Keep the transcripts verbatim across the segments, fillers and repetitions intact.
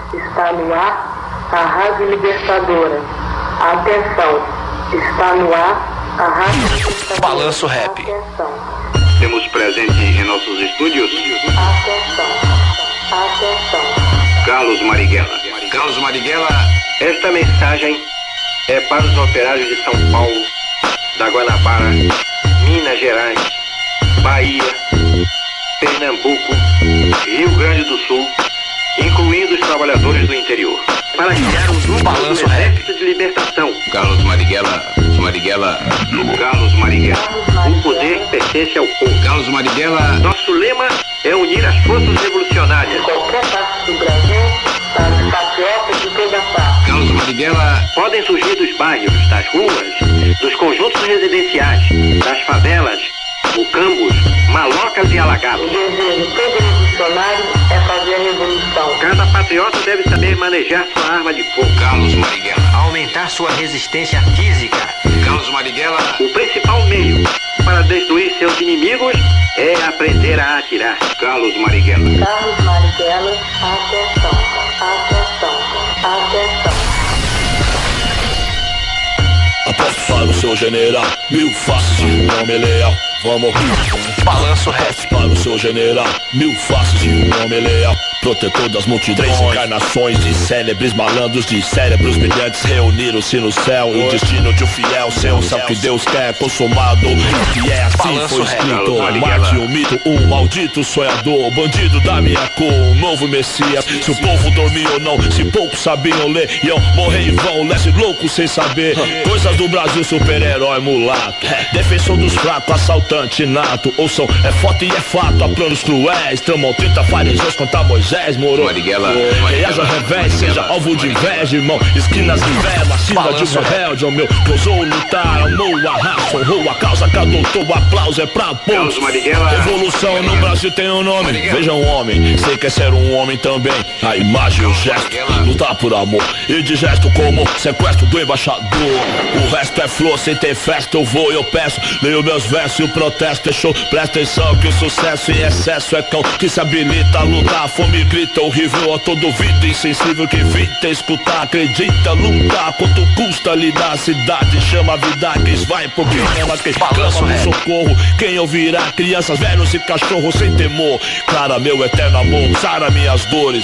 está no ar a Rádio Libertadora. Atenção, está no ar a Rádio Libertadora. Balanço Rap. Atenção. Temos presente em nossos estúdios Atenção, atenção. Carlos Marighella. Carlos Marighella. Esta mensagem é para os operários de São Paulo, da Guanabara, Minas Gerais, Bahia, Pernambuco, Rio Grande do Sul, incluindo os trabalhadores do interior, para criar um grupo Balanço do Rap. Exército de Libertação. Carlos Marighella. Marighella. Carlos Marighella. O poder pertence ao povo. Carlos Marighella. Nosso lema é unir as forças revolucionárias. Qualquer parte do Brasil, as patriotas de toda parte. Carlos Marighella. Podem surgir dos bairros, das ruas, dos conjuntos residenciais, das favelas, mucambos, malocas e alagados. O desejo de todo revolucionário é fazer a revolução. Cada patriota deve saber manejar sua arma de fogo. Carlos Marighella. Aumentar sua resistência física. Carlos Marighella. O principal meio para destruir seus inimigos é aprender a atirar. Carlos Marighella. Carlos Marighella, atenção, atenção, atenção. Aposto para o seu general, mil faces de um homem leal. Vamos Balanço Rap. para o seu general, mil faces de um homem leal. Protetor das multidões, três encarnações de célebres malandros, de cérebros brilhantes reuniram-se no céu. E o destino de um fiel ser o céu que Deus quer consumado. Que é assim Balanço foi Rap. escrito. Marighella. Marte, um mito, um maldito sonhador, bandido da minha cor, um novo Messias. Se o povo dormia ou não, se poucos sabiam ler, iam morrer em vão, leste louco sem saber. Coisas do Brasil, super-herói mulato, defensor dos fracos, assaltante nato. Ouçam, é foto e é fato, há planos cruéis, tramam trinta fariseus contra Moisés, moro. Marighella. Quem haja revés, seja alvo de inveja, irmão. Esquinas de verba, vacina de Balanço um rebelde, ó meu. Ousou lutar, amou a raça, honrou a causa que adotou. O aplauso é pra poucos. Carlos Marighella. Revolução no Brasil tem um nome. Veja um homem, sei que é ser um homem também. A imagem, o gesto, lutar por amor. E de gesto como sequestro do embaixador. O resto é flor, sem ter festa eu vou e eu peço. Leio meus versos e o protesto é show. Presta atenção que o sucesso em excesso é cão que se habilita a lutar. A fome grita horrível a todo ouvido insensível que evita escutar. Acredita, lutar, quanto custa lidar. A cidade chama a vida, quem vai por quem ama, quem Balanço clama no Rap. socorro. Quem ouvirá, crianças, velhos e cachorros sem temor. Clara, meu eterno amor, sara minhas dores.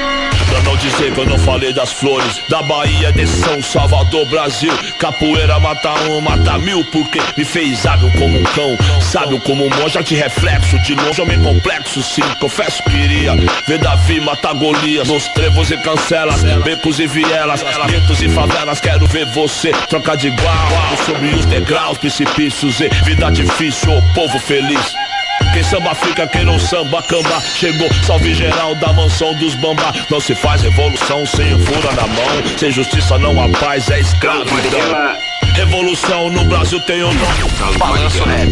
Pra não dizer que eu não falei das flores da Bahia, de São Salvador, Brasil. Capoeira mata um, mata mil, porque me fez hábil como um cão, sábio como um monge, de reflexo. De longe homem complexo, sim, confesso que iria ver Davi matar Golias. Nos trevos e cancelas, becos e vielas, guetos e favelas. Quero ver você trocar de igual sobre os degraus, precipícios e vida difícil, ô povo feliz. Quem samba fica, quem não samba, camba. Chegou, salve geral da mansão dos bambá. Não se faz revolução sem fura na mão. Sem justiça não há paz, é escravidão. Marighella. Revolução no Brasil tem um nome. Balanço Rap.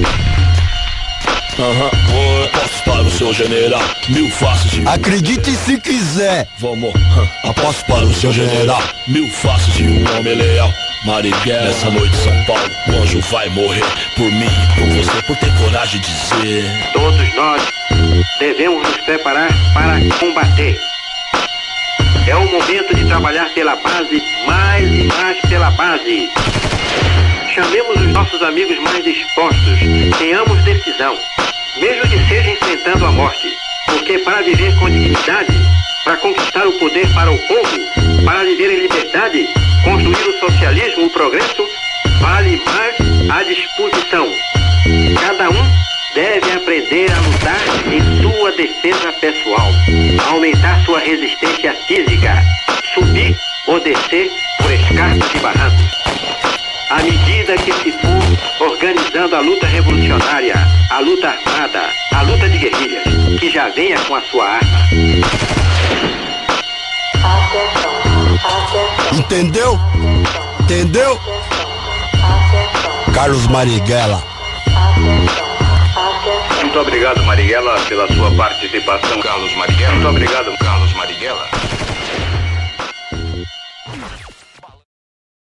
Aham, aposto para o seu general, mil faces de... Acredite se quiser. Vamos, hã, aposto para o seu general, mil faces de um homem leal. Marighella, nessa noite São Paulo, o anjo vai morrer por mim e por você, por ter coragem de dizer. Todos nós devemos nos preparar para combater. É o momento de trabalhar pela base, mais e mais pela base. Chamemos os nossos amigos mais dispostos, tenhamos decisão, mesmo que seja enfrentando a morte. Porque para viver com dignidade, para conquistar o poder para o povo, para viver em liberdade, construir o socialismo, o progresso, vale mais a disposição. Cada um deve aprender a lutar em sua defesa pessoal, aumentar sua resistência física, subir ou descer por escarpas e barrancos. À medida que se for organizando a luta revolucionária, a luta armada, a luta de guerrilhas, que já venha com a sua arma. Atenção, atenção. Entendeu? Atenção, Entendeu? atenção, atenção, Carlos Marighella. atenção, atenção. Muito obrigado, Marighella, pela sua participação. Carlos Marighella. Muito obrigado. Carlos Marighella.